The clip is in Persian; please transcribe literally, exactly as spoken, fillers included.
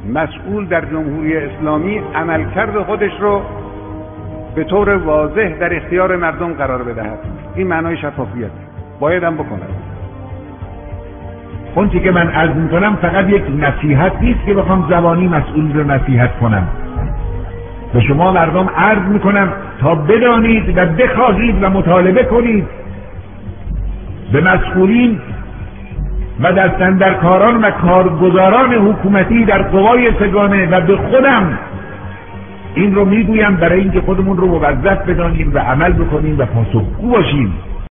مسئول در جمهوری اسلامی عملکرد خودش رو به طور واضح در اختیار مردم قرار بدهد. این معنای شفافیت باید هم بکنه. اون چیزی که من عرض میکنم فقط یک نصیحت نیست که بخوام زبانی مسئول رو نصیحت کنم. به شما مردم عرض میکنم تا بدانید و بخواهید و مطالبه کنید به مسئولین و دستاندرکاران و کارگزاران حکومتی در قوای سگانه و به خودم این رو میگویم برای اینکه خودمون رو موظف بدانیم و عمل بکنیم و پاسخگو باشیم